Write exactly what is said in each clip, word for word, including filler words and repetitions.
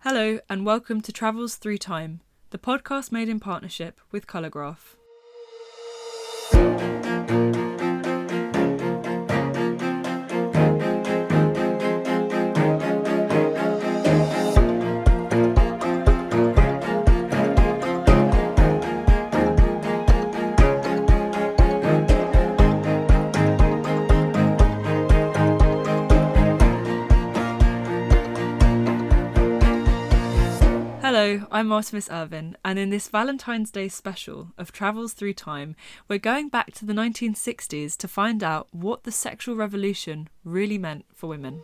Hello and welcome to Travels Through Time, the podcast made in partnership with Colourgraph. Hello, I'm Artemis Irvin, and in this Valentine's Day special of Travels Through Time, we're going back to the nineteen sixties to find out what the sexual revolution really meant for women.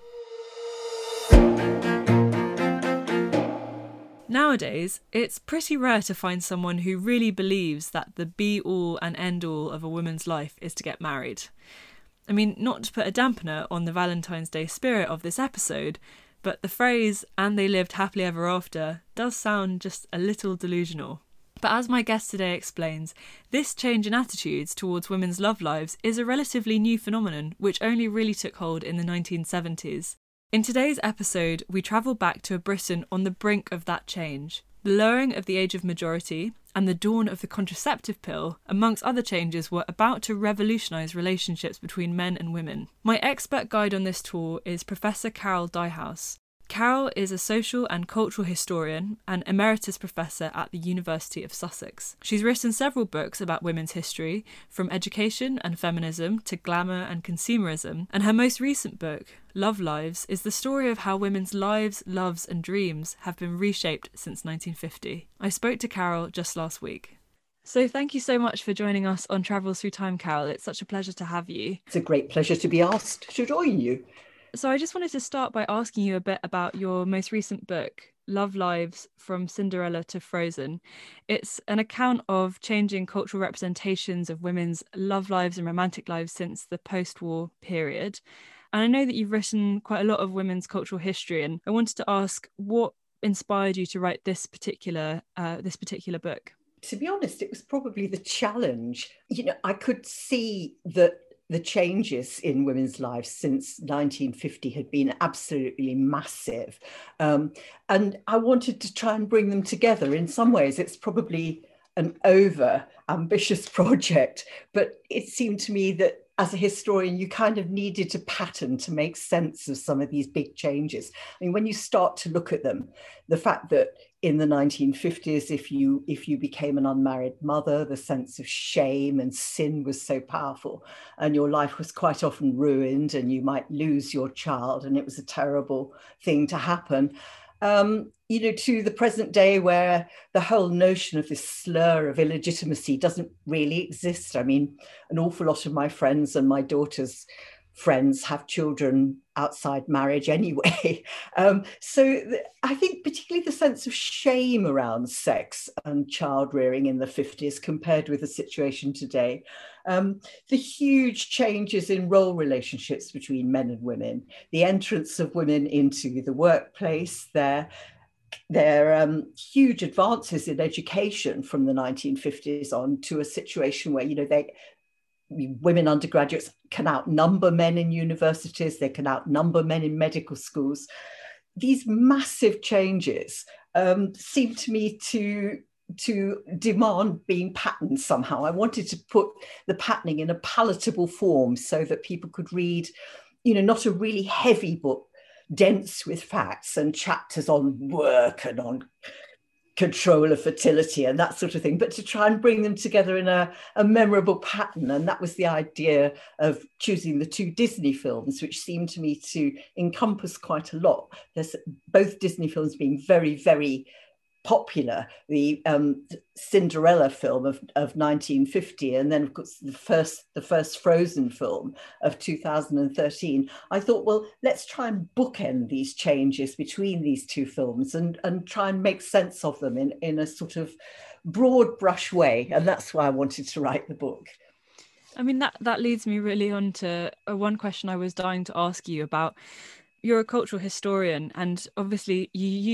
Nowadays, it's pretty rare to find someone who really believes that the be-all and end-all of a woman's life is to get married. I mean, not to put a dampener on the Valentine's Day spirit of this episode, but the phrase, "and they lived happily ever after," does sound just a little delusional. But as my guest today explains, this change in attitudes towards women's love lives is a relatively new phenomenon which only really took hold in the nineteen seventies. In today's episode, we travel back to a Britain on the brink of that change. The lowering of the age of majority and the dawn of the contraceptive pill, amongst other changes, were about to revolutionise relationships between men and women. My expert guide on this tour is Professor Carol Dyehouse. Carol is a social and cultural historian and emeritus professor at the University of Sussex. She's written several books about women's history, from education and feminism to glamour and consumerism, and her most recent book, Love Lives, is the story of how women's lives, loves and dreams have been reshaped since nineteen fifty. I spoke to Carol just last week. So thank you so much for joining us on Travels Through Time, Carol. It's such a pleasure to have you. It's a great pleasure to be asked to join you. So I just wanted to start by asking you a bit about your most recent book, Love Lives, From Cinderella to Frozen. It's an account of changing cultural representations of women's love lives and romantic lives since the post-war period. And I know that you've written quite a lot of women's cultural history, and I wanted to ask what inspired you to write this particular uh, this particular book? To be honest, it was probably the challenge. You know, I could see that the changes in women's lives since nineteen fifty had been absolutely massive. Um, and I wanted to try and bring them together. In some ways, it's probably an over ambitious project, but it seemed to me that as a historian, you kind of needed a pattern to make sense of some of these big changes. I mean, when you start to look at them, the fact that in the nineteen fifties, if you if you became an unmarried mother, the sense of shame and sin was so powerful, and your life was quite often ruined, and you might lose your child, and it was a terrible thing to happen. Um, you know, to the present day where the whole notion of this slur of illegitimacy doesn't really exist. I mean, an awful lot of my friends and my daughter's friends have children outside marriage anyway. Um, so th- I think particularly the sense of shame around sex and child rearing in the fifties compared with the situation today. Um, the huge changes in role relationships between men and women, the entrance of women into the workplace, their There are um, huge advances in education from the nineteen fifties on to a situation where, you know, they women undergraduates can outnumber men in universities, they can outnumber men in medical schools. These massive changes um, seem to me to, to demand being patterned somehow. I wanted to put the patterning in a palatable form so that people could read, you know, not a really heavy book, dense with facts and chapters on work and on control of fertility and that sort of thing, but to try and bring them together in a, a memorable pattern. And that was the idea of choosing the two Disney films, which seemed to me to encompass quite a lot. There's both Disney films being very, very popular, the um, Cinderella film of, of nineteen fifty, and then of course the first the first Frozen film of two thousand thirteen. I thought, well, let's try and bookend these changes between these two films and, and try and make sense of them in, in a sort of broad brush way. And that's why I wanted to write the book. I mean, that, that leads me really on to uh, one question I was dying to ask you about. You're a cultural historian, and obviously you use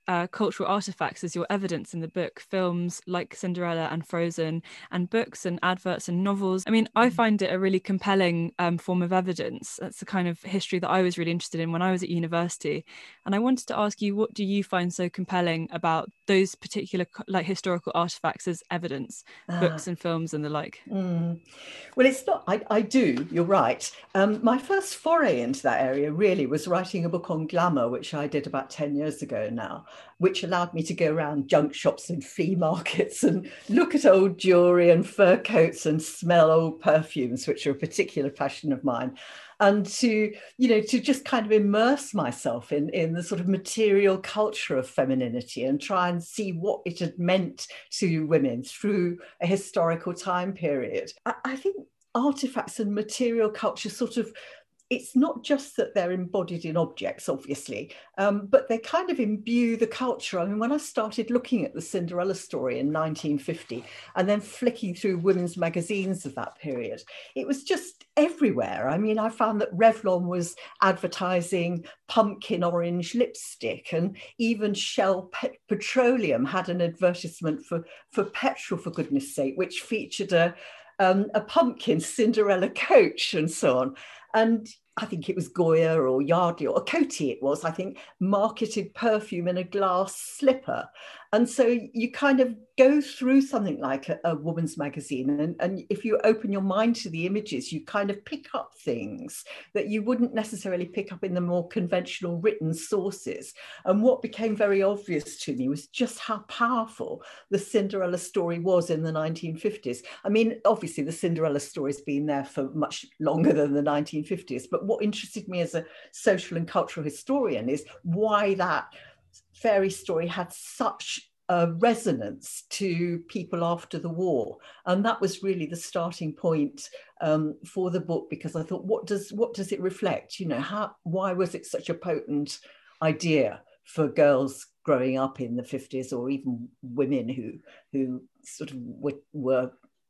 uh, cultural artifacts as your evidence in the book, films like Cinderella and Frozen, and books and adverts and novels. I mean, I find it a really compelling um, form of evidence. That's the kind of history that I was really interested in when I was at university. And I wanted to ask you, what do you find so compelling about those particular like historical artifacts as evidence, uh, books and films and the like? Mm. Well, it's not, I, I do, you're right. Um, my first foray into that area really was writing a book on glamour, which I did about ten years ago now, which allowed me to go around junk shops and flea markets and look at old jewelry and fur coats and smell old perfumes, which are a particular passion of mine. And to, you know, to just kind of immerse myself in, in the sort of material culture of femininity and try and see what it had meant to women through a historical time period. I, I think artifacts and material culture sort of, it's not just that they're embodied in objects, obviously, um, but they kind of imbue the culture. I mean, when I started looking at the Cinderella story in nineteen fifty and then flicking through women's magazines of that period, it was just everywhere. I mean, I found that Revlon was advertising pumpkin orange lipstick, and even Shell Pet Petroleum had an advertisement for, for petrol, for goodness sake, which featured a, um, a pumpkin Cinderella coach and so on. And I think it was Goya or Yardley or Coty it was, I think, marketed perfume in a glass slipper. And so you kind of go through something like a, a woman's magazine, and, and if you open your mind to the images, you kind of pick up things that you wouldn't necessarily pick up in the more conventional written sources. And what became very obvious to me was just how powerful the Cinderella story was in the nineteen fifties. I mean, obviously the Cinderella story's been there for much longer than the nineteen fifties, but what interested me as a social and cultural historian is why that fairy story had such a resonance to people after the war. And that was really the starting point um, for the book, because I thought, what does what does it reflect? You know, how why was it such a potent idea for girls growing up in the fifties, or even women who who sort of were, were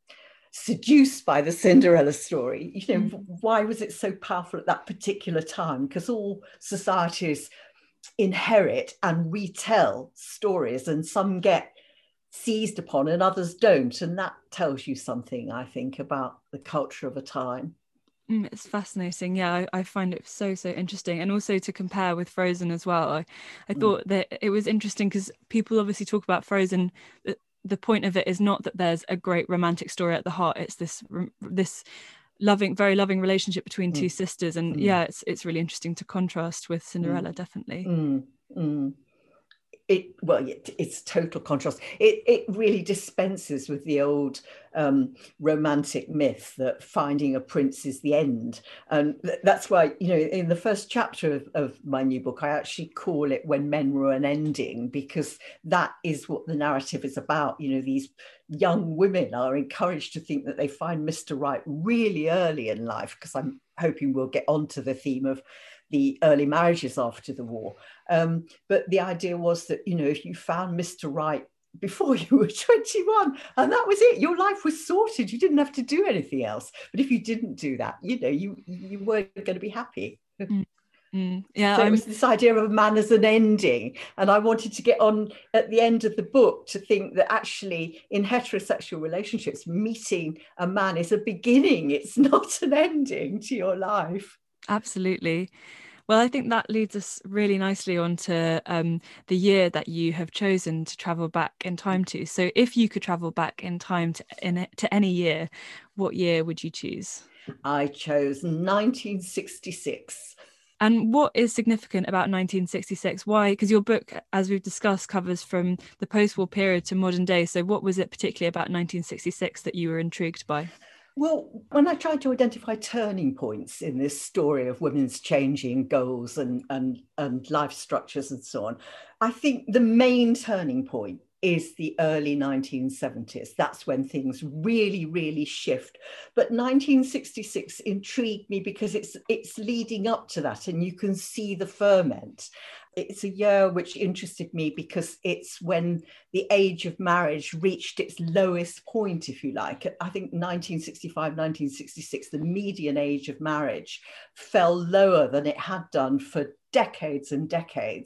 seduced by the Cinderella story? You know, mm. why was it so powerful at that particular time? Because all societies inherit and retell stories, and some get seized upon and others don't, and that tells you something, I think, about the culture of a time. Mm, it's fascinating. Yeah, I, I find it so, so interesting. And also to compare with Frozen as well. I, I mm. thought that it was interesting because people obviously talk about Frozen. The, the point of it is not that there's a great romantic story at the heart. It's this this loving, very loving relationship between mm. two sisters. And mm. yeah, it's it's really interesting to contrast with Cinderella, mm. definitely. Mm. Mm. It well, it, it's total contrast. It it really dispenses with the old um, romantic myth that finding a prince is the end, and th- that's why, you know, in the first chapter of, of my new book, I actually call it "When Men Were an Ending," because that is what the narrative is about. You know, these young women are encouraged to think that they find Mister Right really early in life, because I'm hoping we'll get onto the theme of the early marriages after the war. Um, but the idea was that, you know, if you found Mister Right before you were twenty-one, and that was it, your life was sorted, you didn't have to do anything else. But if you didn't do that, you know, you, you weren't going to be happy. Mm. Mm, yeah, so I'm... it was this idea of a man as an ending. And I wanted to get on at the end of the book to think that actually in heterosexual relationships, meeting a man is a beginning. It's not an ending to your life. Absolutely. Well, I think that leads us really nicely on to um, the year that you have chosen to travel back in time to. So if you could travel back in time to, in, to any year, what year would you choose? I chose nineteen sixty-six. And what is significant about nineteen sixty-six? Why? Because your book, as we've discussed, covers from the post-war period to modern day. So what was it particularly about nineteen sixty-six that you were intrigued by? Well, when I tried to identify turning points in this story of women's changing goals and, and, and life structures and so on, I think the main turning point is the early nineteen seventies. That's when things really, really shift. But nineteen sixty-six intrigued me because it's it's leading up to that, and you can see the ferment. It's a year which interested me because it's when the age of marriage reached its lowest point, if you like. I think nineteen sixty-five, nineteen sixty-six, the median age of marriage fell lower than it had done for decades and decades.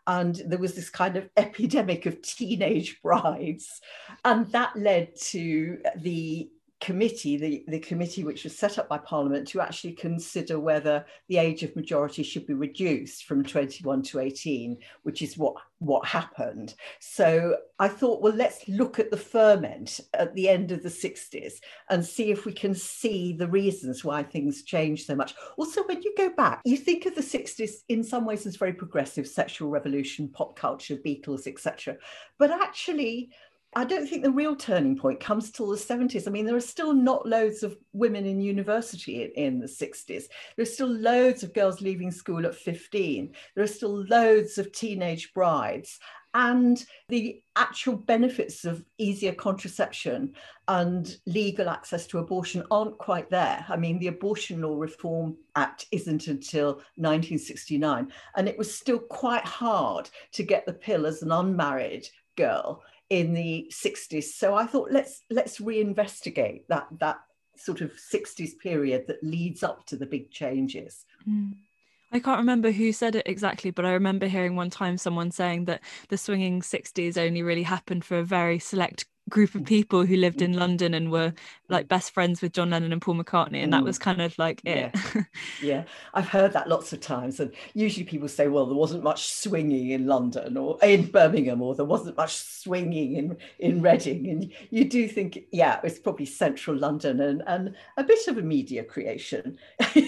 and there was this kind of epidemic of teenage brides. And that led to the committee, the, the committee which was set up by Parliament to actually consider whether the age of majority should be reduced from twenty-one to eighteen, which is what, what happened. So I thought, well, let's look at the ferment at the end of the sixties and see if we can see the reasons why things changed so much. Also, when you go back, you think of the sixties in some ways as very progressive, sexual revolution, pop culture, Beatles, et cetera. But actually, I don't think the real turning point comes till the seventies. I mean, there are still not loads of women in university in, in the sixties. There's still loads of girls leaving school at fifteen. There are still loads of teenage brides. And the actual benefits of easier contraception and legal access to abortion aren't quite there. I mean, the Abortion Law Reform Act isn't until nineteen sixty-nine. And it was still quite hard to get the pill as an unmarried girl in the sixties. So I thought, let's let's reinvestigate that that sort of sixties period that leads up to the big changes. Mm. I can't remember who said it exactly, but I remember hearing one time someone saying that the swinging sixties only really happened for a very select group of people who lived in London and were like best friends with John Lennon and Paul McCartney, and that was kind of like it. Yeah, yeah. I've heard that lots of times, and usually people say, well, there wasn't much swinging in London or in Birmingham, or there wasn't much swinging in in Reading, and you do think, yeah, it's probably central London and and a bit of a media creation.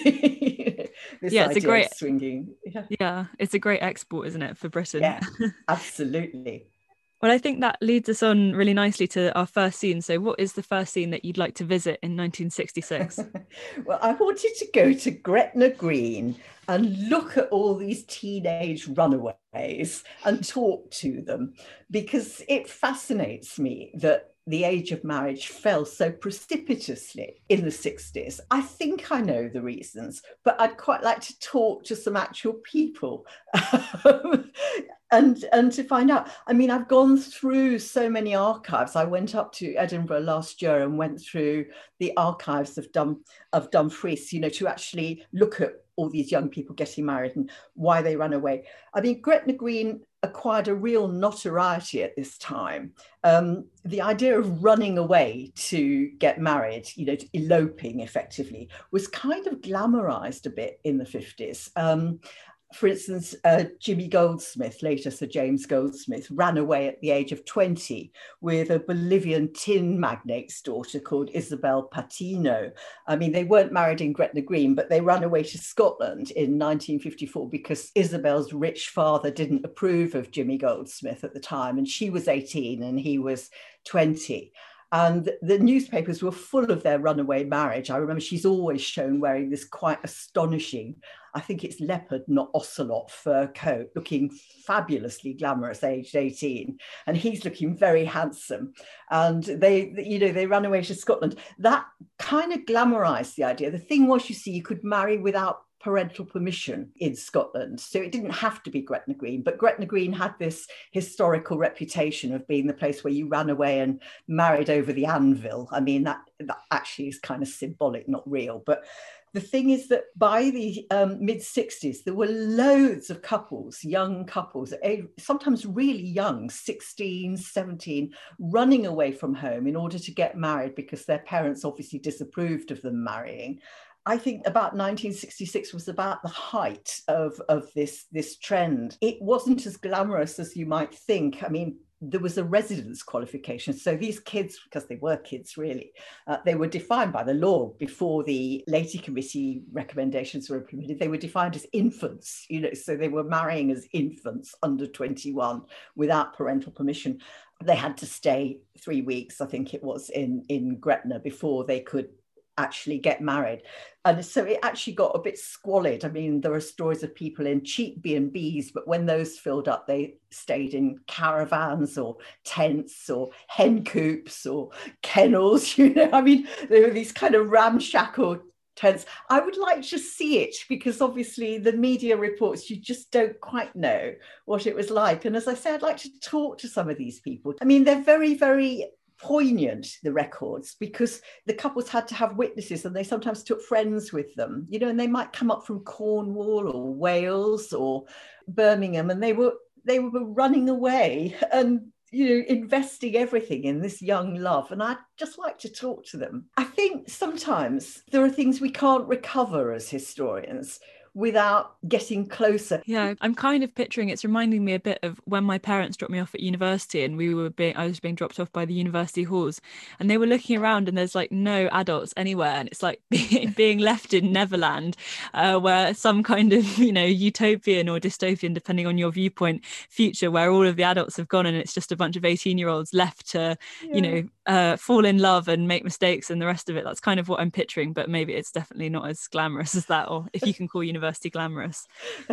This yeah, it's a great swinging. Yeah. yeah, it's a great export, isn't it, for Britain? Yeah, absolutely. Well, I think that leads us on really nicely to our first scene. So what is the first scene that you'd like to visit in nineteen sixty-six? Well, I wanted to go to Gretna Green and look at all these teenage runaways and talk to them, because it fascinates me that the age of marriage fell so precipitously in the sixties. I think I know the reasons, but I'd quite like to talk to some actual people and, and to find out. I mean, I've gone through so many archives. I went up to Edinburgh last year and went through the archives of, Dum, of Dumfries, you know, to actually look at all these young people getting married and why they ran away. I mean, Gretna Green acquired a real notoriety at this time. Um, the idea of running away to get married, you know, eloping effectively, was kind of glamorized a bit in the fifties. Um, for instance, uh, Jimmy Goldsmith, later Sir James Goldsmith, ran away at the age of twenty with a Bolivian tin magnate's daughter called Isabel Patino. I mean, they weren't married in Gretna Green, but they ran away to Scotland in nineteen fifty-four because Isabel's rich father didn't approve of Jimmy Goldsmith at the time, and she was eighteen and he was twenty. And the newspapers were full of their runaway marriage. I remember she's always shown wearing this quite astonishing, I think it's leopard, not ocelot fur coat, looking fabulously glamorous, aged eighteen. And he's looking very handsome. And they, you know, they ran away to Scotland. That kind of glamorized the idea. The thing was, you see, you could marry without parental permission in Scotland. So it didn't have to be Gretna Green, but Gretna Green had this historical reputation of being the place where you ran away and married over the anvil. I mean, that, that actually is kind of symbolic, not real. But the thing is that by the um, mid sixties, there were loads of couples, young couples, sometimes really young, sixteen, seventeen, running away from home in order to get married because their parents obviously disapproved of them marrying. I think about nineteen sixty-six was about the height of, of this, this trend. It wasn't as glamorous as you might think. I mean, there was a residence qualification. So these kids, because they were kids really, uh, they were defined by the law before the Leahy Committee recommendations were implemented. They were defined as infants, you know, so they were marrying as infants under twenty-one without parental permission. They had to stay three weeks, I think it was, in, in Gretna before they could actually get married. And so it actually got a bit squalid. I mean, there are stories of people in cheap B and B's, but when those filled up, they stayed in caravans or tents or hen coops or kennels, you know. I mean, there were these kind of ramshackle tents. I would like to see it because obviously the media reports, you just don't quite know what it was like. And as I said, I'd like to talk to some of these people. I mean, they're very, very poignant, the records, because the couples had to have witnesses and they sometimes took friends with them, you know, and they might come up from Cornwall or Wales or Birmingham, and they were they were running away and, you know, investing everything in this young love. And I'd just like to talk to them. I think sometimes there are things we can't recover as historians without getting closer. Yeah, I'm kind of picturing, it's reminding me a bit of when my parents dropped me off at university and we were being, I was being dropped off by the university halls, and they were looking around and there's like no adults anywhere, and it's like being left in Neverland, uh, where some kind of, you know, utopian or dystopian, depending on your viewpoint, future where all of the adults have gone and it's just a bunch of eighteen year olds left to, yeah. you know, uh, fall in love and make mistakes and the rest of it. That's kind of what I'm picturing, but maybe it's definitely not as glamorous as that, or if you can call university glamorous.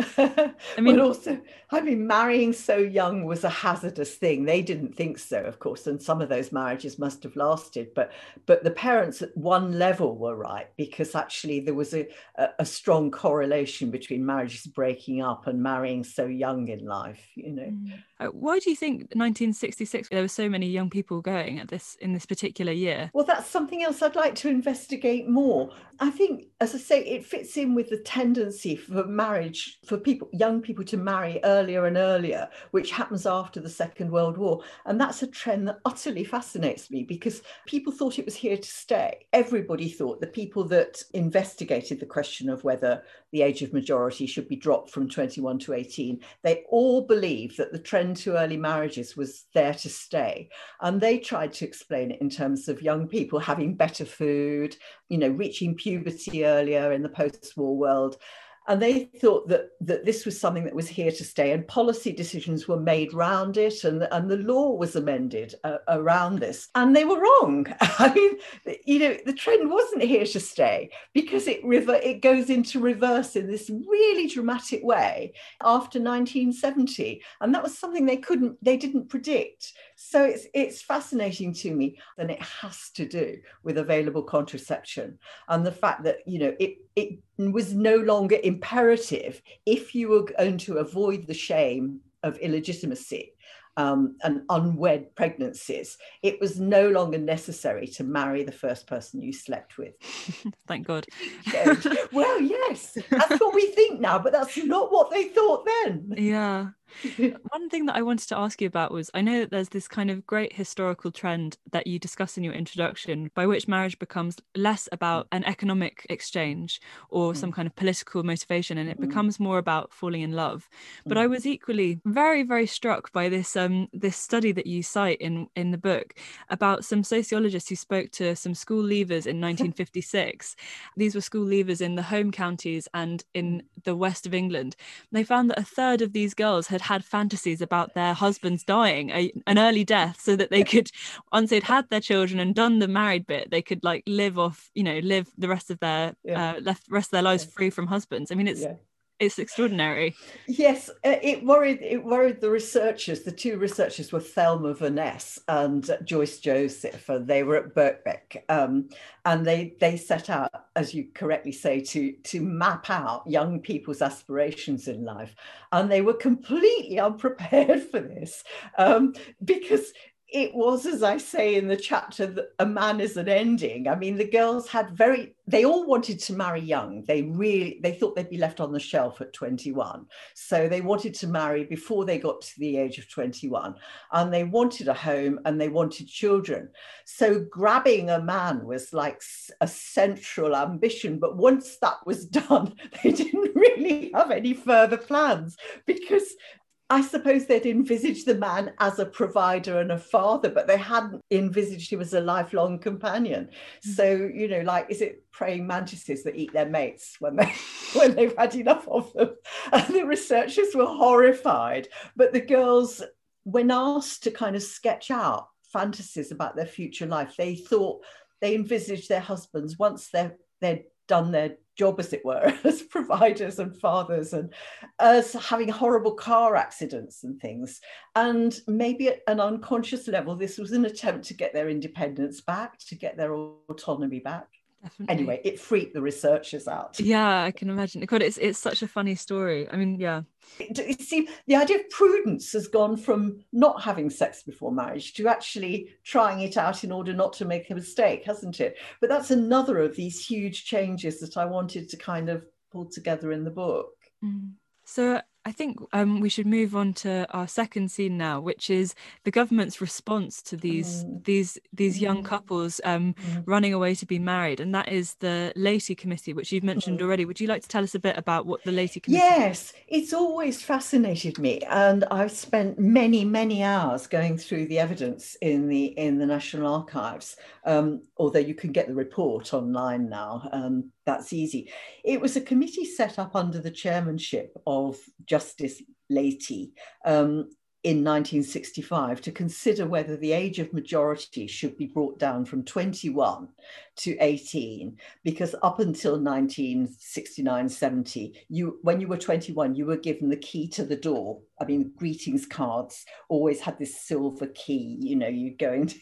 I mean, well, also, I mean, marrying so young was a hazardous thing. They didn't think so, of course, and some of those marriages must have lasted. But but the parents at one level were right, because actually there was a, a, a strong correlation between marriages breaking up and marrying so young in life. You know, mm. uh, why do you think nineteen sixty-six there were so many young people going at this in this particular year? Well, that's something else I'd like to investigate more. I think, as I say, it fits in with the tendency for marriage, for people, young people to marry earlier and earlier, which happens after the Second World War. And that's a trend that utterly fascinates me, because people thought it was here to stay. Everybody thought, the people that investigated the question of whether the age of majority should be dropped from twenty-one to eighteen, they all believed that the trend to early marriages was there to stay. And they tried to explain it in terms of young people having better food, you know, reaching puberty earlier in the post-war world. And they thought that, that this was something that was here to stay, and policy decisions were made around it, and, and the law was amended uh, around this. And they were wrong. I mean, you know, the trend wasn't here to stay, because it rever- it goes into reverse in this really dramatic way after nineteen seventy. And that was something they couldn't, they didn't predict. So it's it's fascinating to me, and it has to do with available contraception and the fact that, you know, it it was no longer imperative, if you were going to avoid the shame of illegitimacy um, and unwed pregnancies, it was no longer necessary to marry the first person you slept with. Thank God. Well, yes, that's what we think now, but that's not what they thought then. Yeah. One thing that I wanted to ask you about was, I know that there's this kind of great historical trend that you discuss in your introduction, by which marriage becomes less about an economic exchange or mm. some kind of political motivation, and it mm. becomes more about falling in love. Mm. But I was equally very, very struck by this um this study that you cite in in the book about some sociologists who spoke to some school leavers in nineteen fifty-six. These were school leavers in the home counties and in the west of England. They found that a third of these girls had had fantasies about their husbands dying, a, an early death, so that they could, once they'd had their children and done the married bit, they could like live off, you know, live the rest of their yeah. uh, left rest of their lives yeah. free from husbands. I mean, it's yeah. it's extraordinary. Yes, uh, it worried it worried the researchers. The two researchers were Thelma Van Ness and uh, Joyce Joseph, and they were at Birkbeck, um, and they they set out, as you correctly say, to to map out young people's aspirations in life, and they were completely unprepared for this, um, because it was, as I say in the chapter, that a man is an ending. I mean, the girls had very, they all wanted to marry young. They really, they thought they'd be left on the shelf at twenty-one. So they wanted to marry before they got to the age of twenty-one. And they wanted a home and they wanted children. So grabbing a man was like a central ambition. But once that was done, they didn't really have any further plans, because I suppose they'd envisaged the man as a provider and a father, but they hadn't envisaged him as a lifelong companion. Mm-hmm. So, you know, like, is it praying mantises that eat their mates when they when they've had enough of them? And the researchers were horrified. But the girls, when asked to kind of sketch out fantasies about their future life, they thought, they envisaged their husbands, once they're they'd done their job, as it were, as providers and fathers, and as having horrible car accidents and things. And maybe at an unconscious level, this was an attempt to get their independence back, to get their autonomy back. Definitely. Anyway, it freaked the researchers out. Yeah, I can imagine. God, it's it's such a funny story. I mean, yeah. It, it seems the idea of prudence has gone from not having sex before marriage to actually trying it out in order not to make a mistake, hasn't it? But that's another of these huge changes that I wanted to kind of pull together in the book. Mm. So I think um, we should move on to our second scene now, which is the government's response to these Mm. these these young Mm. couples um, Mm. running away to be married, and that is the Lacey Committee, which you've mentioned Mm. already. Would you like to tell us a bit about what the Lacey Committee did? Yes, it's always fascinated me, and I've spent many, many hours going through the evidence in the in the National Archives. Um, although you can get the report online now, um, that's easy. It was a committee set up under the chairmanship of Justice Leyte um, in nineteen sixty-five to consider whether the age of majority should be brought down from twenty-one to eighteen, because up until nineteen sixty-nine seventy, you, when you were twenty-one, you were given the key to the door. I mean, greetings cards always had this silver key, you know, you go into,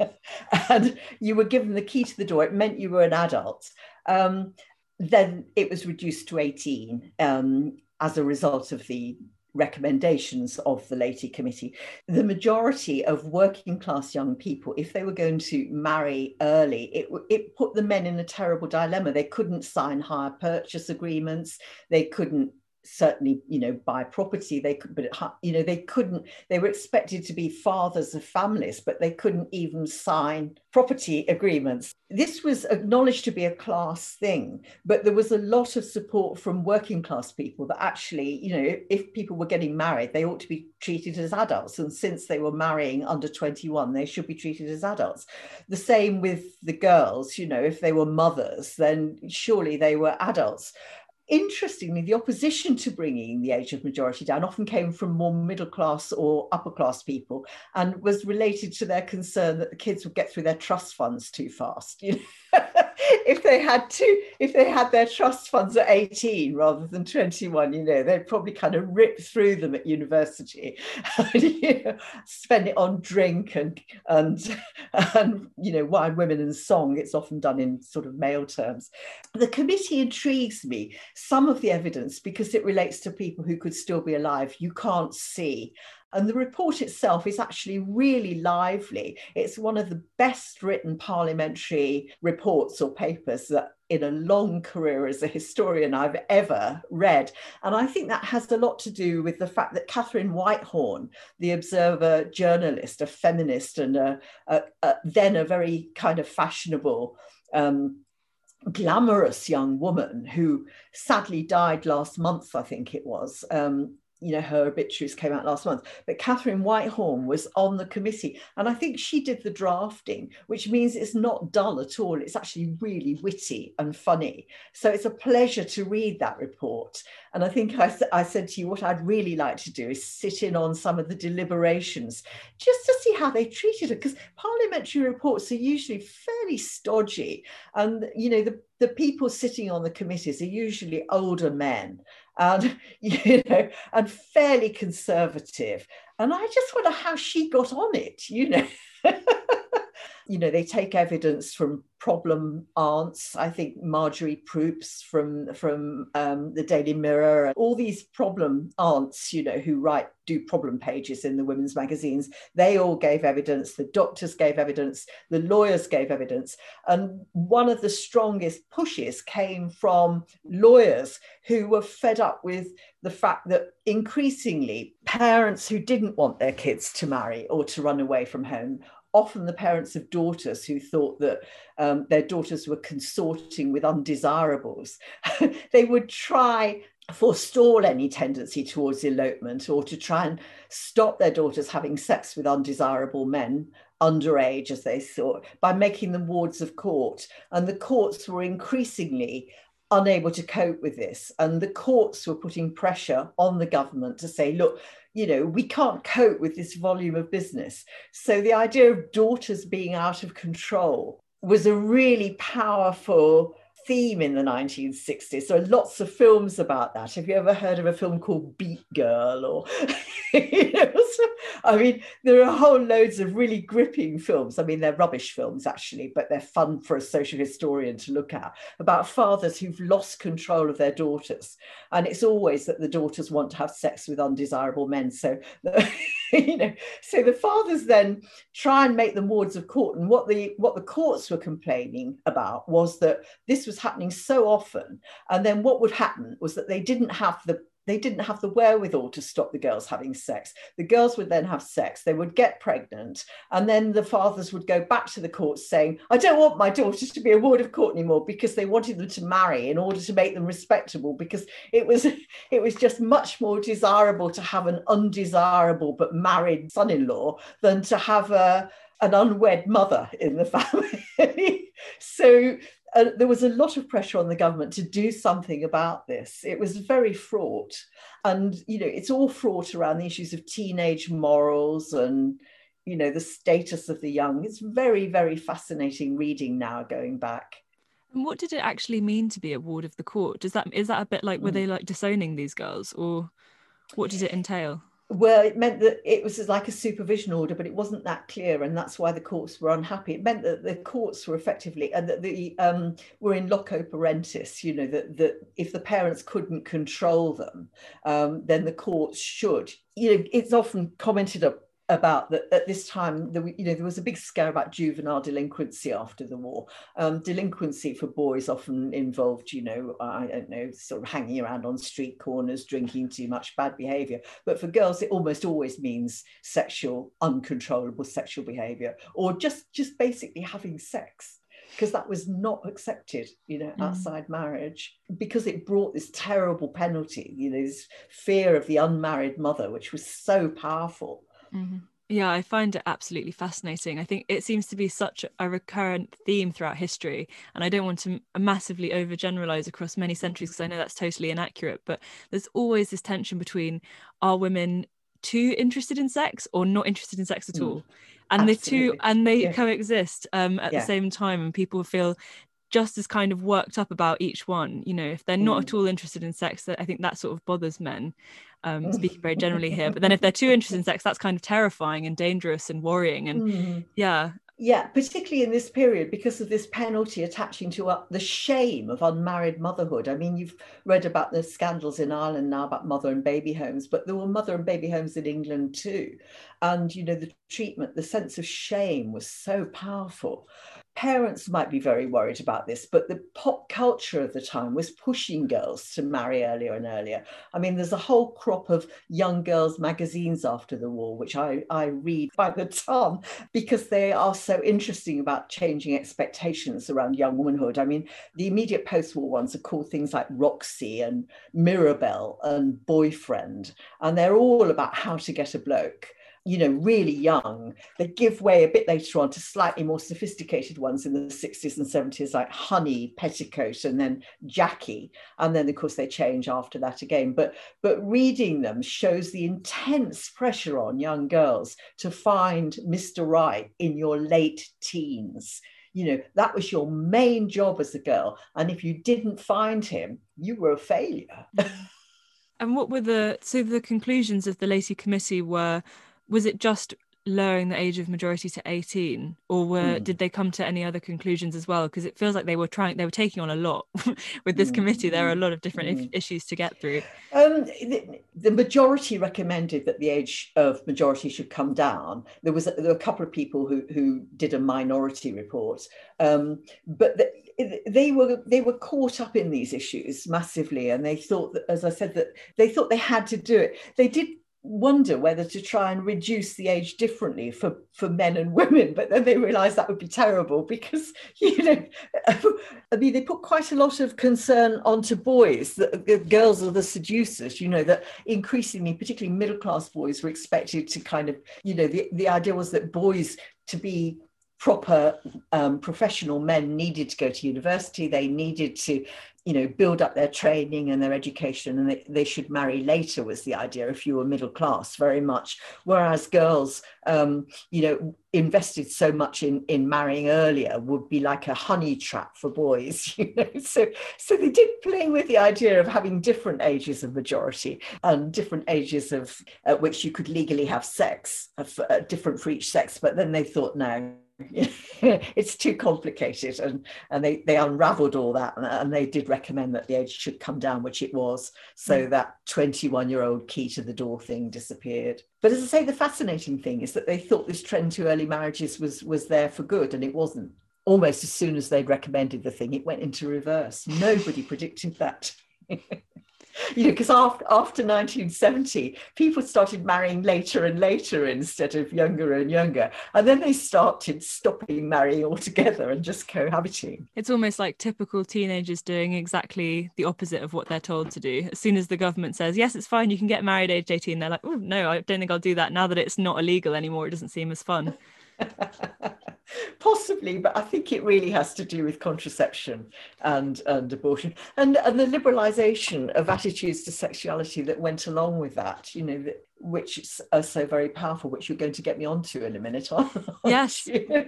and you were given the key to the door. It meant you were an adult. Um, then it was reduced to eighteen um, as a result of the recommendations of the Leyte Committee. The majority of working class young people, if they were going to marry early, it, it put the men in a terrible dilemma. They couldn't sign hire purchase agreements. They couldn't certainly, you know, buy property. They could, but, you know, they couldn't, they were expected to be fathers of families, but they couldn't even sign property agreements. This was acknowledged to be a class thing, but there was a lot of support from working class people that actually, you know, if people were getting married, they ought to be treated as adults. And since they were marrying under twenty-one, they should be treated as adults. The same with the girls, you know, if they were mothers, then surely they were adults. Interestingly, the opposition to bringing the age of majority down often came from more middle class or upper class people, and was related to their concern that the kids would get through their trust funds too fast. You know? if they had to, if they had their trust funds at eighteen rather than twenty-one, you know, they'd probably kind of rip through them at university, and, you know, spend it on drink and and and you know, wine, women, and song. It's often done in sort of male terms. The committee intrigues me. Some of the evidence, because it relates to people who could still be alive, you can't see. And the report itself is actually really lively. It's one of the best written parliamentary reports or papers that in a long career as a historian I've ever read. And I think that has a lot to do with the fact that Catherine Whitehorn, the Observer journalist, a feminist, and a, a, a, then a very kind of fashionable um, glamorous young woman who sadly died last month, I think it was. Um, you know, her obituaries came out last month. But Catherine Whitehorn was on the committee, and I think she did the drafting, which means it's not dull at all. It's actually really witty and funny. So it's a pleasure to read that report. And I think I, I said to you, what I'd really like to do is sit in on some of the deliberations just to see how they treated her, because parliamentary reports are usually fairly stodgy. And, you know, the, the people sitting on the committees are usually older men, and, you know, and fairly conservative. And I just wonder how she got on it, you know. You know, they take evidence from problem aunts. I think Marjorie Proops from, from um, the Daily Mirror, all these problem aunts, you know, who write, do problem pages in the women's magazines, they all gave evidence. The doctors gave evidence. The lawyers gave evidence. And one of the strongest pushes came from lawyers who were fed up with the fact that increasingly parents who didn't want their kids to marry or to run away from home, often the parents of daughters who thought that um, their daughters were consorting with undesirables, they would try forestall any tendency towards elopement, or to try and stop their daughters having sex with undesirable men underage, as they thought, by making them wards of court. And the courts were increasingly unable to cope with this. And the courts were putting pressure on the government to say, look, you know, we can't cope with this volume of business. So the idea of daughters being out of control was a really powerful theme in the nineteen sixties. There are lots of films about that. Have you ever heard of a film called Beat Girl? Or, you know, so, I mean, there are whole loads of really gripping films. I mean, they're rubbish films, actually, but they're fun for a social historian to look at, about fathers who've lost control of their daughters. And it's always that the daughters want to have sex with undesirable men. So, you know, so the fathers then try and make them wards of court. And what the, what the courts were complaining about was that this was happening so often. And then what would happen was that they didn't have the they didn't have the wherewithal to stop the girls having sex. The girls would then have sex, they would get pregnant, and then the fathers would go back to the courts saying, I don't want my daughters to be a ward of court anymore, because they wanted them to marry in order to make them respectable, because it was it was just much more desirable to have an undesirable but married son-in-law than to have a an unwed mother in the family. So uh, there was a lot of pressure on the government to do something about this. It was very fraught. And, you know, it's all fraught around the issues of teenage morals and, you know, the status of the young. It's very, very fascinating reading now, going back. And what did it actually mean to be a ward of the court? Does that, is that a bit like, were they like disowning these girls, or what did it entail? Well, it meant that it was like a supervision order, but it wasn't that clear, and that's why the courts were unhappy. It meant that the courts were effectively, and that the um, were in loco parentis. You know, that that if the parents couldn't control them, um, then the courts should. You know, it's often commented up about that at this time, the, you know, there was a big scare about juvenile delinquency after the war. Um, delinquency for boys often involved, you know, I don't know, sort of hanging around on street corners, drinking too much, bad behaviour. But for girls, it almost always means sexual, uncontrollable sexual behaviour, or just, just basically having sex, because that was not accepted, you know, mm. outside marriage, because it brought this terrible penalty, you know, this fear of the unmarried mother, which was so powerful. Mm-hmm. Yeah, I find it absolutely fascinating. I think it seems to be such a recurrent theme throughout history, and I don't want to massively overgeneralize across many centuries, because I know that's totally inaccurate, but there's always this tension between, are women too interested in sex or not interested in sex at all? Mm. And Absolutely. the two and they yeah. coexist um, at yeah. the same time, and people feel just as kind of worked up about each one. You know, if they're not mm. at all interested in sex, I think that sort of bothers men, um, speaking very generally here. But then if they're too interested in sex, that's kind of terrifying and dangerous and worrying. And mm. yeah. Yeah, particularly in this period, because of this penalty attaching to uh, the shame of unmarried motherhood. I mean, you've read about the scandals in Ireland now about mother and baby homes, but there were mother and baby homes in England too. And, you know, the treatment, the sense of shame was so powerful. Parents might be very worried about this, but the pop culture of the time was pushing girls to marry earlier and earlier. I mean, there's a whole crop of young girls magazines after the war, which I, I read by the ton, because they are so interesting about changing expectations around young womanhood. I mean, the immediate post-war ones are called things like Roxy and Mirabelle and Boyfriend, and they're all about how to get a bloke, you know, really young. They give way a bit later on to slightly more sophisticated ones in the sixties and seventies, like Honey, Petticoat, and then Jackie. And then, of course, they change after that again. But, but reading them shows the intense pressure on young girls to find Mister Right in your late teens. You know, that was your main job as a girl. And if you didn't find him, you were a failure. And what were the, so the conclusions of the Lacey Committee were, was it just lowering the age of majority to eighteen, or were mm. did they come to any other conclusions as well? Because it feels like they were trying, they were taking on a lot with this mm. committee. There are a lot of different mm. issues to get through. Um, the, the majority recommended that the age of majority should come down. There was a, there were a couple of people who who did a minority report, um, but the, they were they were caught up in these issues massively, and they thought that, as I said, that they thought they had to do it. They did wonder whether to try and reduce the age differently for, for men and women, but then they realised that would be terrible, because, you know, I mean, they put quite a lot of concern onto boys, that the girls are the seducers, you know, that increasingly, particularly middle-class boys, were expected to kind of, you know, the, the idea was that boys, to be proper um, professional men, needed to go to university, they needed to, you know, build up their training and their education, and they, they should marry later, was the idea, if you were middle class, very much. Whereas girls, um, you know, invested so much in, in marrying earlier would be like a honey trap for boys, you know. So, so they did play with the idea of having different ages of majority and different ages of at which you could legally have sex, uh, different for each sex. But then they thought, no, it's too complicated, and and they they unraveled all that, and, and they did recommend that the age should come down, which it was, so mm. that twenty-one year old key to the door thing disappeared. But as I say, the fascinating thing is that they thought this trend to early marriages was was there for good, and it wasn't. Almost as soon as they'd recommended the thing, it went into reverse. Nobody predicted that. You know, because after, after nineteen seventy, people started marrying later and later instead of younger and younger. And then they started stopping marrying altogether and just cohabiting. It's almost like typical teenagers doing exactly the opposite of what they're told to do. As soon as the government says, yes, it's fine, you can get married age eighteen, they're like, oh, no, I don't think I'll do that. Now that it's not illegal anymore, it doesn't seem as fun. Possibly, but I think it really has to do with contraception and, and abortion and, and the liberalisation of attitudes to sexuality that went along with that, you know, that, which are so very powerful, which you're going to get me onto in a minute, aren't Yes. you?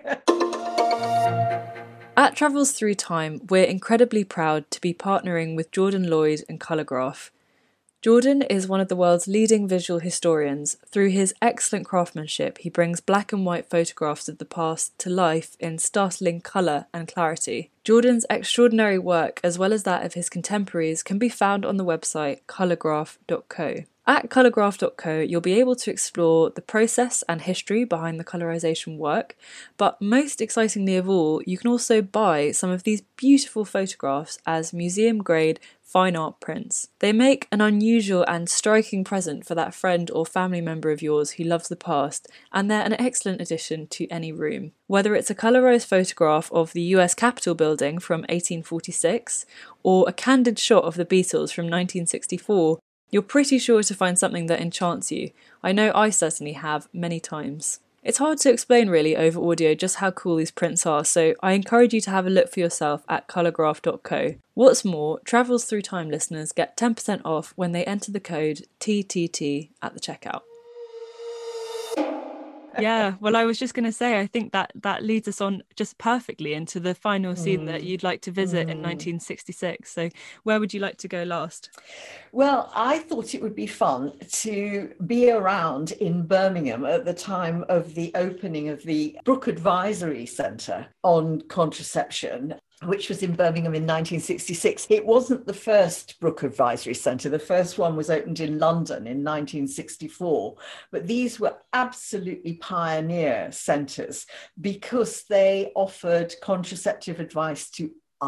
At Travels Through Time, we're incredibly proud to be partnering with Jordan Lloyd and Colourgraph. Jordan is one of the world's leading visual historians. Through his excellent craftsmanship, he brings black and white photographs of the past to life in startling colour and clarity. Jordan's extraordinary work, as well as that of his contemporaries, can be found on the website colourgraph dot co. At colourgraph dot co, you'll be able to explore the process and history behind the colorization work, but most excitingly of all, you can also buy some of these beautiful photographs as museum-grade fine art prints. They make an unusual and striking present for that friend or family member of yours who loves the past, and they're an excellent addition to any room. Whether it's a colorized photograph of the U S Capitol building from eighteen forty-six, or a candid shot of the Beatles from nineteen sixty-four, you're pretty sure to find something that enchants you. I know I certainly have many times. It's hard to explain really over audio just how cool these prints are, so I encourage you to have a look for yourself at colourgraph dot co. What's more, Travels Through Time listeners get ten percent off when they enter the code T T T at the checkout. Yeah, well, I was just going to say, I think that that leads us on just perfectly into the final scene mm. that you'd like to visit mm. in nineteen sixty-six. So where would you like to go last? Well, I thought it would be fun to be around in Birmingham at the time of the opening of the Brooke Advisory Centre on contraception, which was in Birmingham in nineteen sixty-six. It wasn't the first Brooke Advisory Centre. The first one was opened in London in nineteen sixty-four. But these were absolutely pioneer centres because they offered contraceptive advice to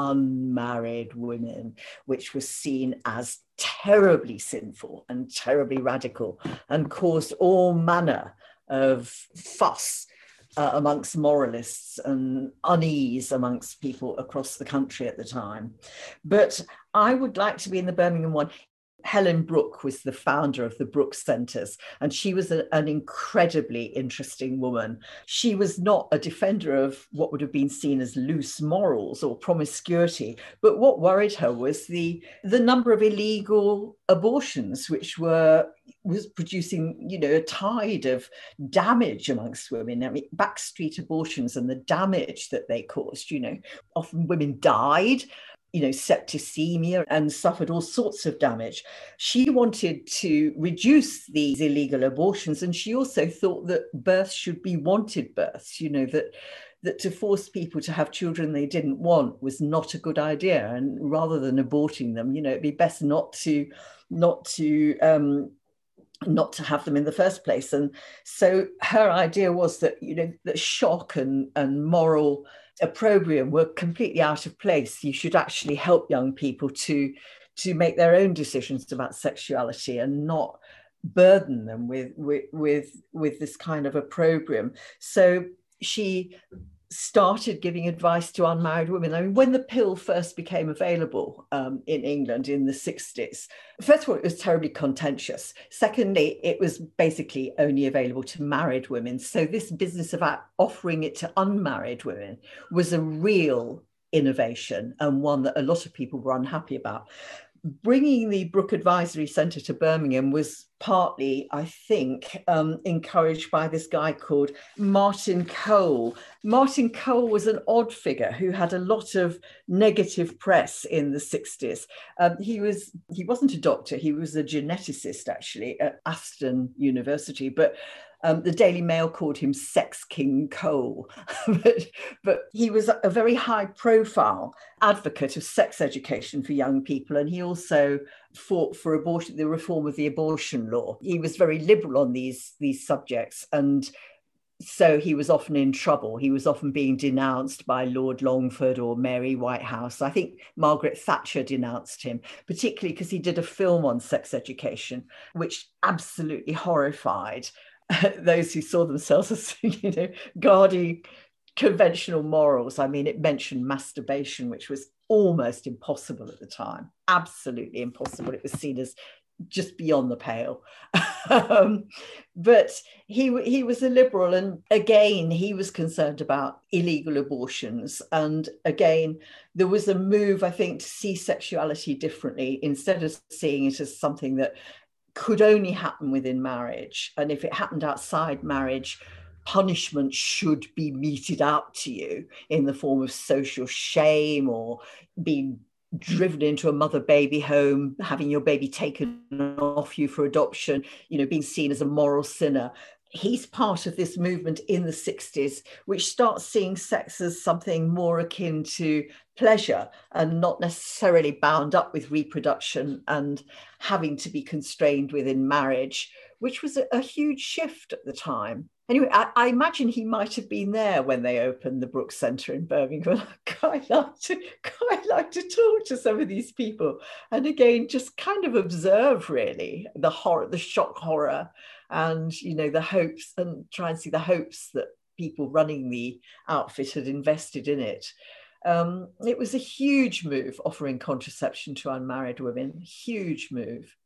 unmarried women, which was seen as terribly sinful and terribly radical and caused all manner of fuss Uh, amongst moralists and unease amongst people across the country at the time. But I would like to be in the Birmingham one. Helen Brooke was the founder of the Brooke Centres, and she was a, an incredibly interesting woman. She was not a defender of what would have been seen as loose morals or promiscuity, but what worried her was the, the number of illegal abortions, which were was producing, you know, a tide of damage amongst women. I mean, backstreet abortions and the damage that they caused, you know, often women died, you know, septicemia, and suffered all sorts of damage. She wanted to reduce these illegal abortions, and she also thought that births should be wanted births, you know, that that to force people to have children they didn't want was not a good idea. And rather than aborting them, you know, it'd be best not to, not to, um, not to have them in the first place. And so her idea was that, you know, that shock and, and moral opprobrium were completely out of place. You should actually help young people to, to make their own decisions about sexuality and not burden them with, with, with, with this kind of opprobrium. So she started giving advice to unmarried women. I mean, when the pill first became available um, in England in the sixties, first of all, it was terribly contentious. Secondly, it was basically only available to married women. So this business about offering it to unmarried women was a real innovation, and one that a lot of people were unhappy about. Bringing the Brooke Advisory Centre to Birmingham was partly, I think, um, encouraged by this guy called Martin Cole. Martin Cole was an odd figure who had a lot of negative press in the sixties. Um, he was, he wasn't a doctor, he was a geneticist actually at Aston University, but Um, the Daily Mail called him Sex King Cole, but, but he was a very high profile advocate of sex education for young people. And he also fought for abortion, the reform of the abortion law. He was very liberal on these, these subjects. And so he was often in trouble. He was often being denounced by Lord Longford or Mary Whitehouse. I think Margaret Thatcher denounced him, particularly because he did a film on sex education, which absolutely horrified those who saw themselves as, you know, guarding conventional morals. I mean, it mentioned masturbation, which was almost impossible at the time, absolutely impossible. It was seen as just beyond the pale. um, but he he was a liberal, and again he was concerned about illegal abortions, and again there was a move, I think, to see sexuality differently, instead of seeing it as something that could only happen within marriage, and if it happened outside marriage, punishment should be meted out to you in the form of social shame or being driven into a mother baby home, having your baby taken off you for adoption, you know, being seen as a moral sinner. He's part of this movement in the sixties, which starts seeing sex as something more akin to pleasure and not necessarily bound up with reproduction and having to be constrained within marriage, which was a, a huge shift at the time. Anyway, I, I imagine he might have been there when they opened the Brooks Centre in Birmingham. I quite like to quite like to talk to some of these people, and again, just kind of observe really the horror, the shock horror, and you know the hopes, and try and see the hopes that people running the outfit had invested in it. Um, it was a huge move, offering contraception to unmarried women. Huge move.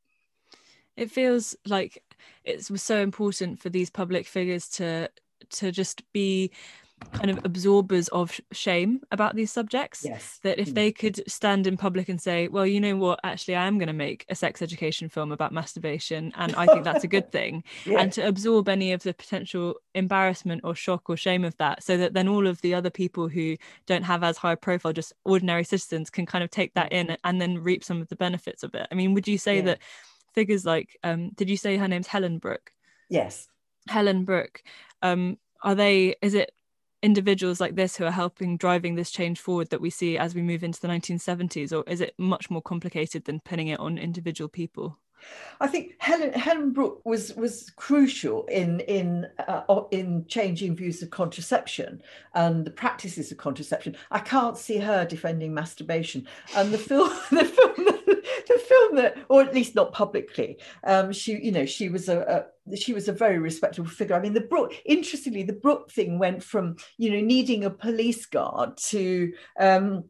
It feels like it was so important for these public figures to to just be kind of absorbers of shame about these subjects. Yes. That if they could stand in public and say, well, you know what, actually I am going to make a sex education film about masturbation, and I think that's a good thing. Yeah. And to absorb any of the potential embarrassment or shock or shame of that, so that then all of the other people who don't have as high a profile, just ordinary citizens, can kind of take that in and then reap some of the benefits of it. I mean, would you say yeah. that figures like, um, did you say her name's Helen Brooke? Yes. Helen Brooke. Um, are they, is it individuals like this who are helping driving this change forward that we see as we move into the nineteen seventies, or is it much more complicated than pinning it on individual people? I think Helen Helen Brooke was was crucial in in uh, in changing views of contraception and the practices of contraception. I can't see her defending masturbation, and the film the film the film that, or at least not publicly, um, she you know she was a, a she was a very respectable figure. I mean, the Brooke, interestingly, the Brooke thing went from you know needing a police guard to um,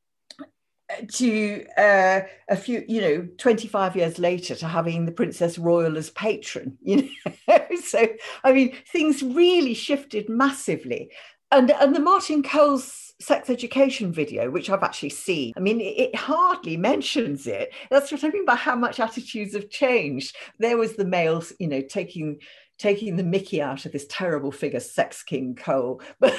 to uh, a few, you know, twenty-five years later, to having the Princess Royal as patron, you know. So, I mean, things really shifted massively. And, and the Martin Coles sex education video, which I've actually seen, I mean, it, it hardly mentions it. That's what I mean by how much attitudes have changed. There was the males, you know, taking taking the mickey out of this terrible figure, Sex King Cole. But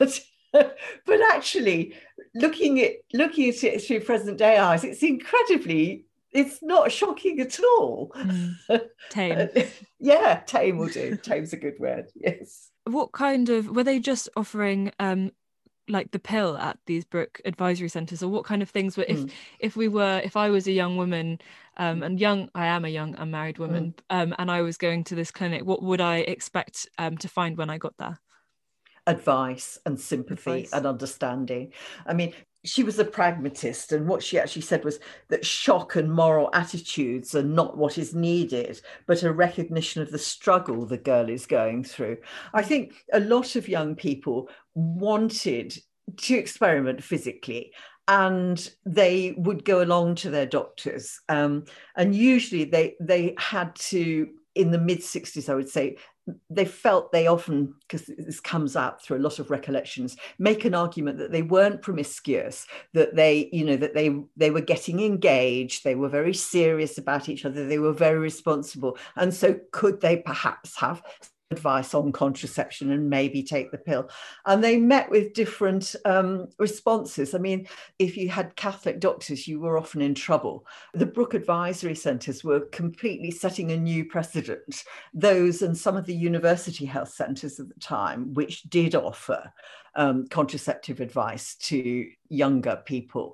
but actually, looking at looking at it through present day eyes, it's incredibly, it's not shocking at all. Mm. Tame. Yeah, tame will do. Tame's a good word. Yes. What kind of, were they just offering um like the pill at these Brooke advisory centres, or what kind of things were, if mm. if we were, if I was a young woman, um and young, I am a young unmarried woman, mm. um and I was going to this clinic, what would I expect um to find when I got there? Advice and sympathy Advice. and understanding. I mean, she was a pragmatist, and what she actually said was that shock and moral attitudes are not what is needed, but a recognition of the struggle the girl is going through. I think a lot of young people wanted to experiment physically, and they would go along to their doctors, um, and usually they they had to, in the mid sixties, I would say, they felt they often, because this comes out through a lot of recollections, make an argument that they weren't promiscuous, that they, you know, that they they were getting engaged, they were very serious about each other, they were very responsible, and so could they perhaps have advice on contraception and maybe take the pill? And they met with different um, responses. I mean, if you had Catholic doctors, you were often in trouble. The Brooke advisory centres were completely setting a new precedent. Those and some of the university health centres at the time, which did offer um, contraceptive advice to younger people,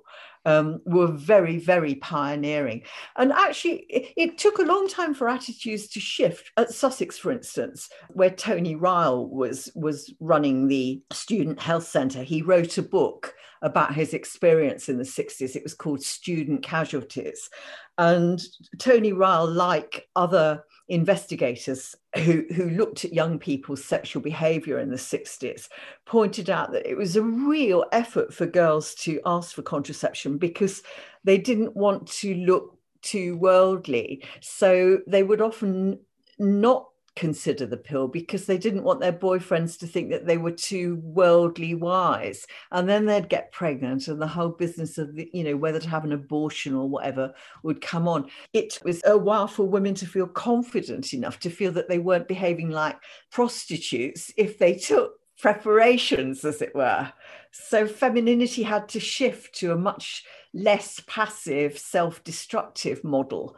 um, were very, very pioneering. And actually, it, it took a long time for attitudes to shift. At Sussex, for instance, where Tony Ryle was, was running the Student Health Centre, he wrote a book about his experience in the sixties. It was called Student Casualties. And Tony Ryle, like other investigators who, who looked at young people's sexual behaviour in the sixties, pointed out that it was a real effort for girls to ask for contraception because they didn't want to look too worldly. So they would often not consider the pill because they didn't want their boyfriends to think that they were too worldly wise, and then they'd get pregnant and the whole business of the, you know, whether to have an abortion or whatever would come on. It was a while for women to feel confident enough to feel that they weren't behaving like prostitutes if they took preparations, as it were. So femininity had to shift to a much less passive, self-destructive model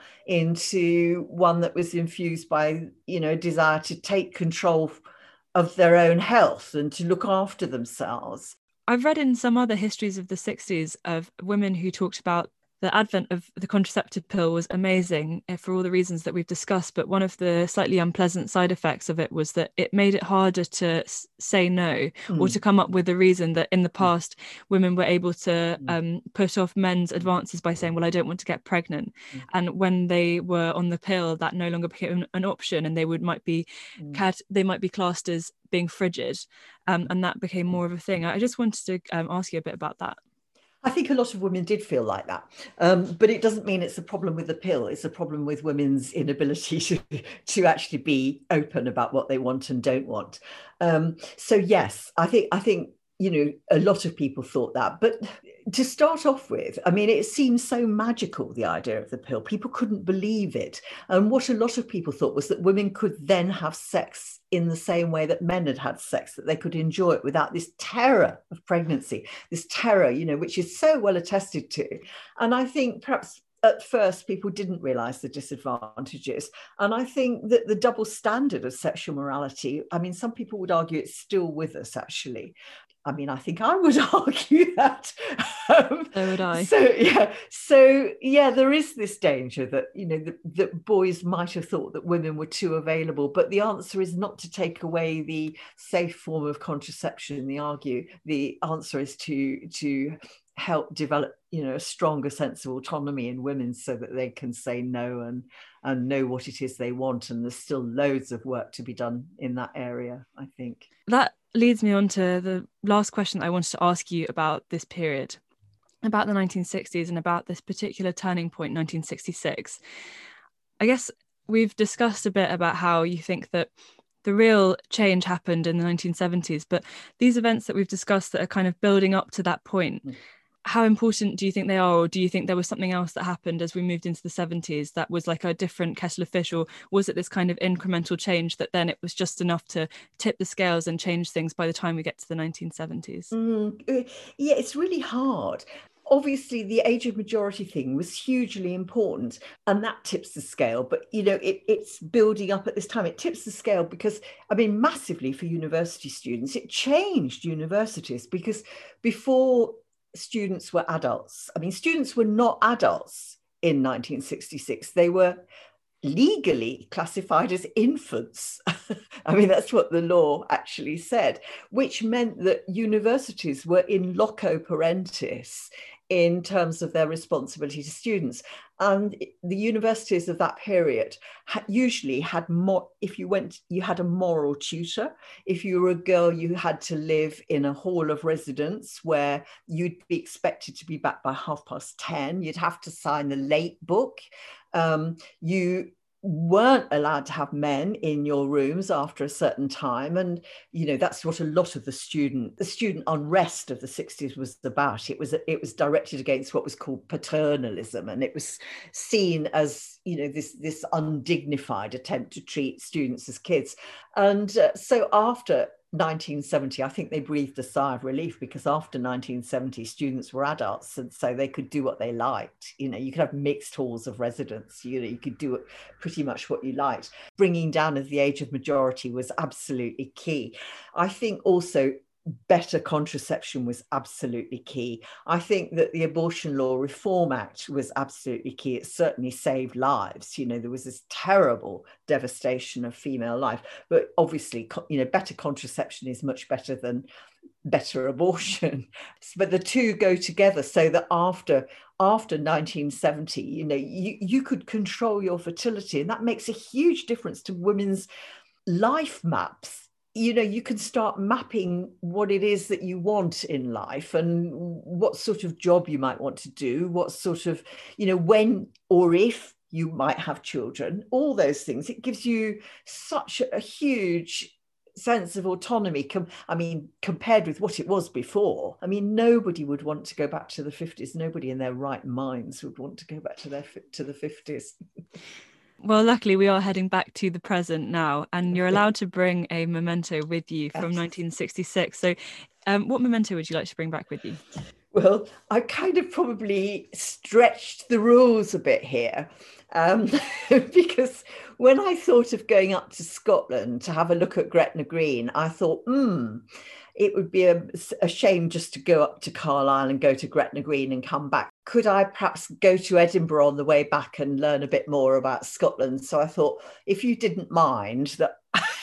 into one that was infused by, you know, desire to take control of their own health and to look after themselves. I've read in some other histories of the sixties of women who talked about the advent of the contraceptive pill was amazing for all the reasons that we've discussed, but one of the slightly unpleasant side effects of it was that it made it harder to say no mm. or to come up with a reason that in the past women were able to um, put off men's advances by saying, well, I don't want to get pregnant. Mm. And when they were on the pill, that no longer became an option, and they would might be mm. cat- they might be classed as being frigid, um, and that became more of a thing. I just wanted to um, ask you a bit about that. I think a lot of women did feel like that, um, but it doesn't mean it's a problem with the pill. It's a problem with women's inability to, to actually be open about what they want and don't want. Um, so yes, I think I think you know a lot of people thought that. But to start off with, I mean, it seems so magical, the idea of the pill. People couldn't believe it, and what a lot of people thought was that women could then have sex in the same way that men had had sex, that they could enjoy it without this terror of pregnancy, this terror, you know, which is so well attested to. And I think perhaps at first people didn't realize the disadvantages. And I think that the double standard of sexual morality, I mean, some people would argue it's still with us, actually. I mean, I think I would argue that. Um, so would I. So, yeah. So, yeah, there is this danger that, you know, that, that boys might have thought that women were too available. But the answer is not to take away the safe form of contraception. The argue, the answer is to, to help develop, you know, a stronger sense of autonomy in women so that they can say no and, and know what it is they want. And there's still loads of work to be done in that area, I think. That leads me on to the last question I wanted to ask you about this period, about the nineteen sixties and about this particular turning point, nineteen sixty-six. I guess we've discussed a bit about how you think that the real change happened in the nineteen seventies, but these events that we've discussed that are kind of building up to that point, mm. how important do you think they are? Or do you think there was something else that happened as we moved into the seventies that was like a different kettle of fish? Or was it this kind of incremental change that then it was just enough to tip the scales and change things by the time we get to the nineteen seventies? Mm, yeah, it's really hard. Obviously, the age of majority thing was hugely important, and that tips the scale. But, you know, it, it's building up at this time. It tips the scale because, I mean, massively for university students, it changed universities because before students were adults, I mean, students were not adults in nineteen sixty-six. They were legally classified as infants. I mean, that's what the law actually said, which meant that universities were in loco parentis in terms of their responsibility to students. And the universities of that period usually had more, if you went, you had a moral tutor. If you were a girl, you had to live in a hall of residence where you'd be expected to be back by half past ten. You'd have to sign the late book. Um, you weren't allowed to have men in your rooms after a certain time. And, you know, that's what a lot of the student, the student unrest of the sixties was about. It was, it was directed against what was called paternalism. And it was seen as, you know, this, this undignified attempt to treat students as kids. And uh, so after nineteen seventy, I think they breathed a sigh of relief because after nineteen seventy, students were adults and so they could do what they liked. You know, you could have mixed halls of residence, you know, you could do pretty much what you liked. Bringing down of the age of majority was absolutely key. I think also better contraception was absolutely key. I think that the Abortion Law Reform Act was absolutely key. It certainly saved lives. You know, there was this terrible devastation of female life, but obviously, you know, better contraception is much better than better abortion. But the two go together, so that after after nineteen seventy, you know, you, you could control your fertility, and that makes a huge difference to women's life maps. You know, you can start mapping what it is that you want in life and what sort of job you might want to do, what sort of, you know, when or if you might have children, all those things. It gives you such a huge sense of autonomy. I mean, compared with what it was before, I mean, nobody would want to go back to the fifties. Nobody in their right minds would want to go back to their to the fifties. Well, luckily we are heading back to the present now, and you're allowed to bring a memento with you from nineteen sixty-six. So um, what memento would you like to bring back with you? Well, I kind of probably stretched the rules a bit here, um, because when I thought of going up to Scotland to have a look at Gretna Green, I thought, hmm, it would be a, a shame just to go up to Carlisle and go to Gretna Green and come back. Could I perhaps go to Edinburgh on the way back and learn a bit more about Scotland? So I thought, if you didn't mind that,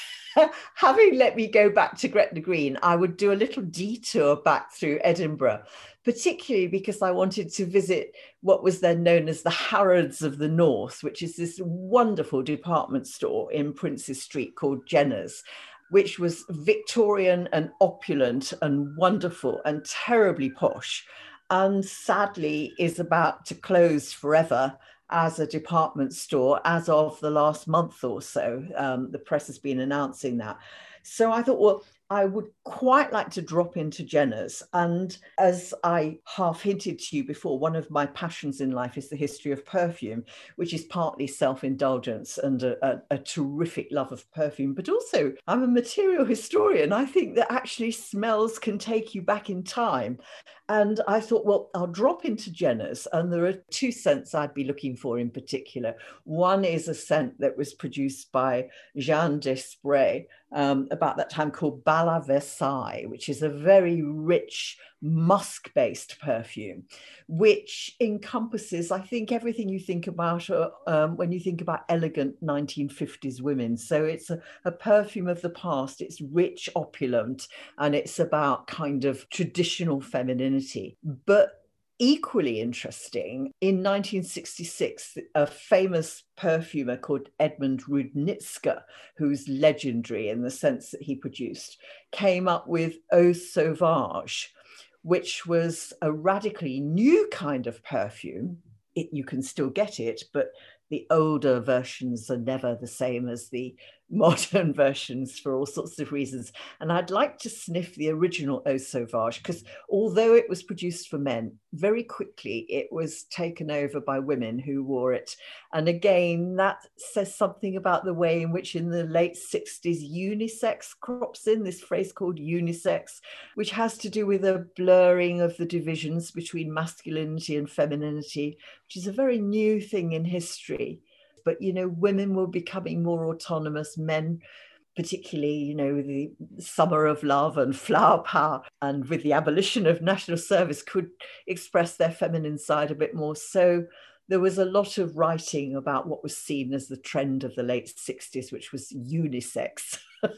having let me go back to Gretna Green, I would do a little detour back through Edinburgh, particularly because I wanted to visit what was then known as the Harrods of the North, which is this wonderful department store in Princes Street called Jenner's, which was Victorian and opulent and wonderful and terribly posh, and sadly is about to close forever as a department store as of the last month or so. Um, the press has been announcing that. So I thought, well, I would quite like to drop into Jenner's. And as I half hinted to you before, one of my passions in life is the history of perfume, which is partly self-indulgence and a, a, a terrific love of perfume. But also, I'm a material historian. I think that actually smells can take you back in time. And I thought, well, I'll drop into Jenner's, and there are two scents I'd be looking for in particular. One is a scent that was produced by Jeanne Desprez um, about that time, called Bal à Versailles, which is a very rich musk-based perfume, which encompasses, I think, everything you think about uh, um, when you think about elegant nineteen fifties women. So it's a, a perfume of the past. It's rich, opulent, and it's about kind of traditional femininity. But equally interesting, in nineteen sixty-six, a famous perfumer called Edmund Rudnitzer, who's legendary in the sense that he produced, came up with Eau Sauvage, which was a radically new kind of perfume. It, you can still get it, but the older versions are never the same as the modern versions for all sorts of reasons. And I'd like to sniff the original Eau Sauvage, because although it was produced for men, very quickly it was taken over by women who wore it. And again, that says something about the way in which in the late sixties unisex crops in, this phrase called unisex, which has to do with a blurring of the divisions between masculinity and femininity, which is a very new thing in history. But, you know, women were becoming more autonomous. Men, particularly, you know, with the summer of love and flower power, and with the abolition of national service, could express their feminine side a bit more. So there was a lot of writing about what was seen as the trend of the late sixties, which was unisex,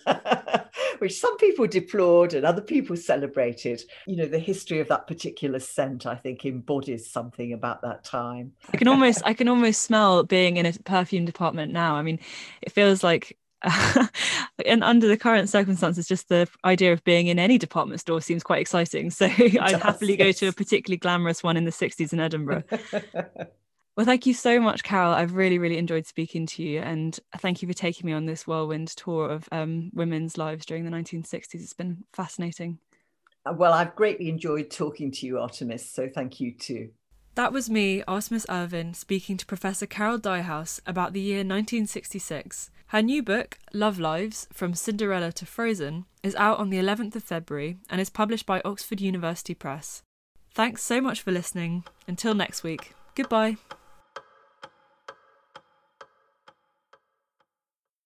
which some people deplored and other people celebrated. You know, the history of that particular scent, I think, embodies something about that time. I can almost, I can almost smell being in a perfume department now. I mean, it feels like, and under the current circumstances, just the idea of being in any department store seems quite exciting. So I'd does, happily yes. go to a particularly glamorous one in the sixties in Edinburgh. Well, thank you so much, Carol. I've really, really enjoyed speaking to you, and thank you for taking me on this whirlwind tour of um, women's lives during the nineteen sixties. It's been fascinating. Well, I've greatly enjoyed talking to you, Artemis, so thank you too. That was me, Artemis Irvine, speaking to Professor Carol Dyehouse about the year nineteen sixty-six. Her new book, Love Lives, From Cinderella to Frozen, is out on the eleventh of February and is published by Oxford University Press. Thanks so much for listening. Until next week, goodbye.